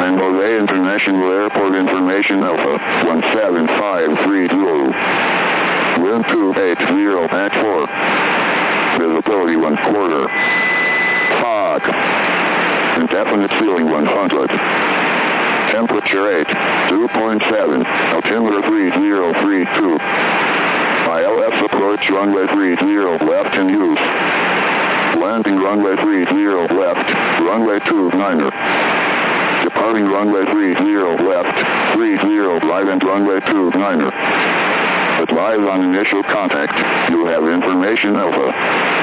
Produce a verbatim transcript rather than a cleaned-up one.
San Jose International Airport information Alpha one seven five three zero. Wind two eight zero at four. Visibility one quarter. Fog. Indefinite ceiling one hundred. Temperature eight, dew point seven, altimeter three zero three two. I L S approach runway three zero left in use. Landing runway three zero left, runway two niner. Departing runway three zero left, three zero right and runway two niner. Advise on initial contact. You have information Alpha.